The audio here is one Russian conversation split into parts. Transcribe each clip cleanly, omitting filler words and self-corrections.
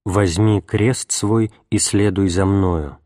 «Возьми крест свой и следуй за мною».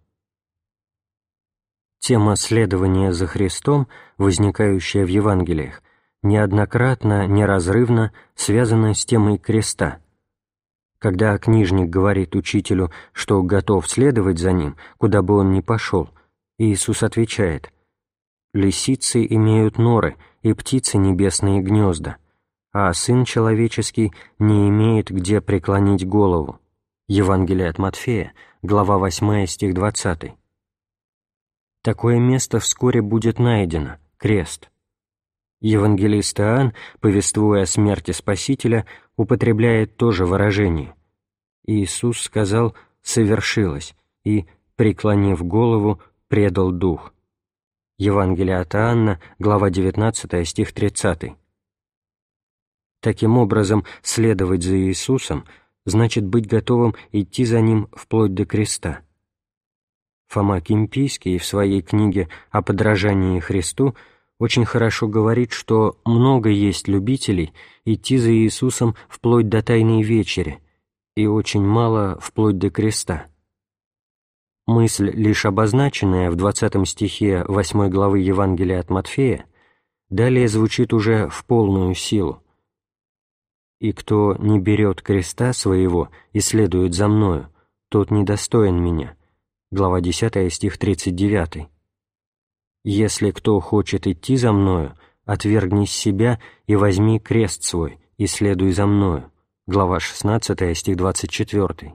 Тема следования за Христом, возникающая в Евангелиях, неоднократно, неразрывно связана с темой креста. Когда книжник говорит учителю, что готов следовать за ним, куда бы он ни пошел, Иисус отвечает: «Лисицы имеют норы, и птицы небесные гнезда, а Сын Человеческий не имеет где преклонить голову». Евангелие от Матфея, глава 8, стих 20. Такое место вскоре будет найдено — крест. Евангелист Иоанн, повествуя о смерти Спасителя, употребляет то же выражение. Иисус сказал «совершилось» и, преклонив голову, предал дух. Евангелие от Иоанна, глава 19, стих 30. Таким образом, следовать за Иисусом значит быть готовым идти за Ним вплоть до креста. Фома Кимпийский в своей книге о подражании Христу очень хорошо говорит, что много есть любителей идти за Иисусом вплоть до Тайной Вечери, и очень мало вплоть до креста. Мысль, лишь обозначенная в 20 стихе 8 главы Евангелия от Матфея, далее звучит уже в полную силу. «И кто не берет креста своего и следует за мною, тот недостоин меня». Глава 10, стих 39. «Если кто хочет идти за мною, отвергнись себя и возьми крест свой и следуй за мною». Глава 16, стих 24.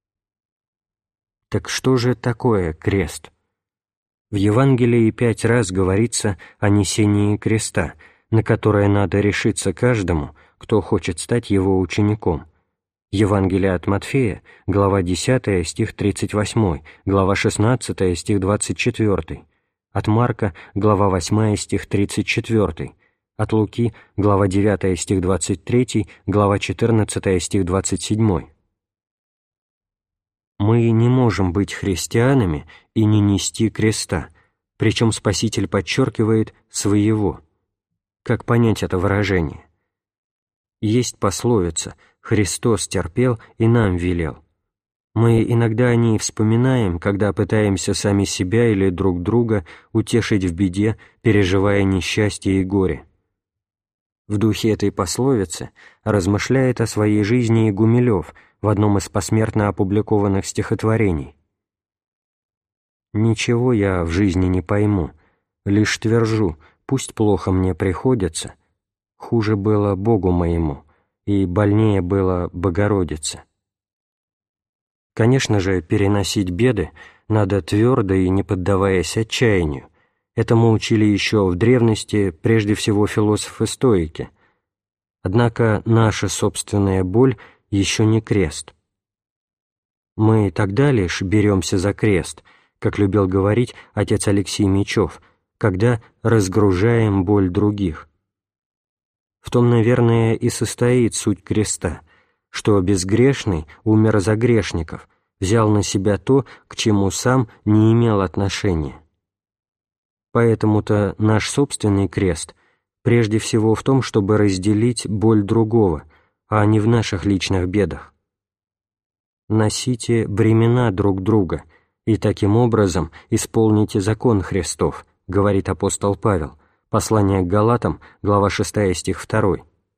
Так что же такое крест? В Евангелии 5 раз говорится о несении креста, на которое надо решиться каждому, кто хочет стать его учеником. Евангелие от Матфея, глава 10, стих 38, глава 16, стих 24, от Марка, глава 8, стих 34, от Луки, глава 9, стих 23, глава 14, стих 27. Мы не можем быть христианами и не нести креста, причем Спаситель подчеркивает «своего». Как понять это выражение? Есть пословица «Христос терпел и нам велел». Мы иногда о ней вспоминаем, когда пытаемся сами себя или друг друга утешить в беде, переживая несчастье и горе. В духе этой пословицы размышляет о своей жизни и Гумилев в одном из посмертно опубликованных стихотворений. «Ничего я в жизни не пойму, лишь твержу, пусть плохо мне приходится, хуже было Богу моему, и больнее было Богородице». Конечно же, переносить беды надо твердо и не поддаваясь отчаянию. Этому учили еще в древности прежде всего философы-стоики. Однако наша собственная боль еще не крест. Мы тогда лишь беремся за крест, как любил говорить отец Алексей Мечев, когда разгружаем боль других. В том, наверное, и состоит суть креста, что безгрешный умер за грешников, взял на себя то, к чему сам не имел отношения. Поэтому-то наш собственный крест прежде всего в том, чтобы разделить боль другого, а не в наших личных бедах. Носите бремена друг друга, и таким образом исполните закон Христов, говорит апостол Павел, послание к Галатам, глава 6, стих 2.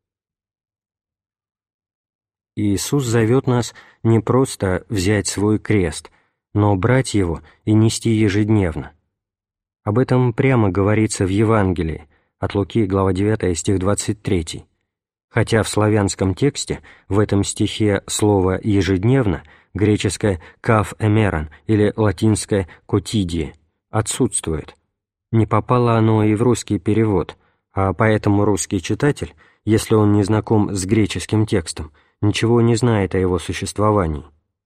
Иисус зовет нас не просто взять свой крест, но брать его и нести ежедневно. Об этом прямо говорится в Евангелии, от Луки, глава 9, стих 23. Хотя в славянском тексте в этом стихе слово «ежедневно», греческое «кав эмерон» или латинское «котидие» отсутствует. Не попало оно и в русский перевод, а поэтому русский читатель, если он не знаком с греческим текстом, ничего не знает о его существовании.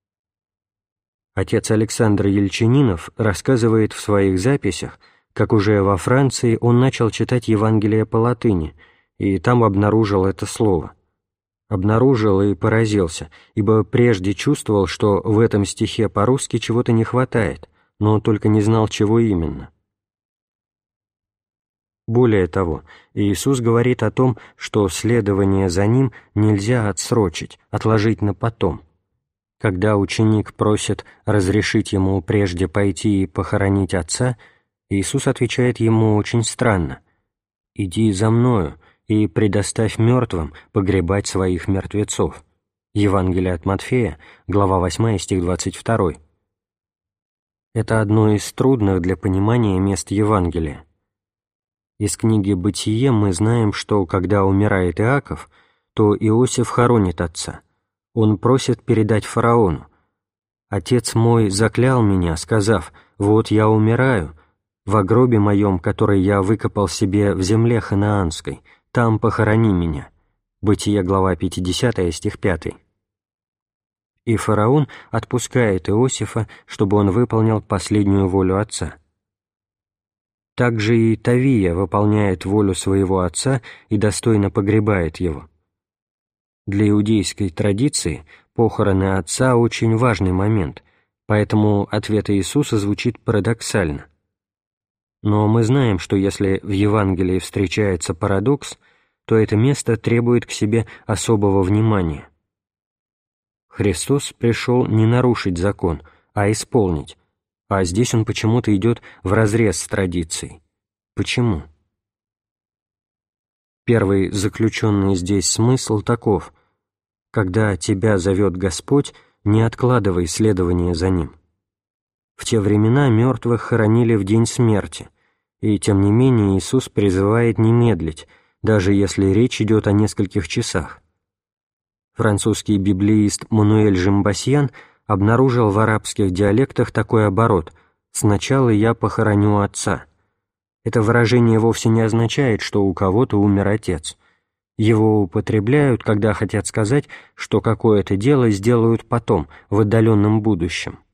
Отец Александр Ельчининов рассказывает в своих записях, как уже во Франции он начал читать Евангелие по латыни, и там обнаружил это слово. Обнаружил и поразился, ибо прежде чувствовал, что в этом стихе по-русски чего-то не хватает, но только не знал, чего именно. Более того, Иисус говорит о том, что следование за Ним нельзя отсрочить, отложить на потом. Когда ученик просит разрешить ему прежде пойти и похоронить отца, Иисус отвечает ему очень странно: «Иди за Мною и предоставь мертвым погребать своих мертвецов». Евангелие от Матфея, глава 8, стих 22. Это одно из трудных для понимания мест Евангелия. Из книги «Бытие» мы знаем, что, когда умирает Иаков, то Иосиф хоронит отца. Он просит передать фараону: «Отец мой заклял меня, сказав: вот я умираю, во гробе моем, который я выкопал себе в земле ханаанской, там похорони меня». Бытие, глава 50, стих 5. И фараон отпускает Иосифа, чтобы он выполнил последнюю волю отца. Также и Тавия выполняет волю своего отца и достойно погребает его. Для иудейской традиции похороны отца очень важный момент, поэтому ответ Иисуса звучит парадоксально. Но мы знаем, что если в Евангелии встречается парадокс, то это место требует к себе особого внимания. Христос пришел не нарушить закон, а исполнить, а здесь Он почему-то идет вразрез с традицией. Почему? Первый заключенный здесь смысл таков: когда тебя зовет Господь, не откладывай следование за Ним. В те времена мертвых хоронили в день смерти, и тем не менее Иисус призывает не медлить, даже если речь идет о нескольких часах. Французский библеист Мануэль Жимбасьян обнаружил в арабских диалектах такой оборот: «Сначала я похороню отца». Это выражение вовсе не означает, что у кого-то умер отец. Его употребляют, когда хотят сказать, что какое-то дело сделают потом, в отдаленном будущем.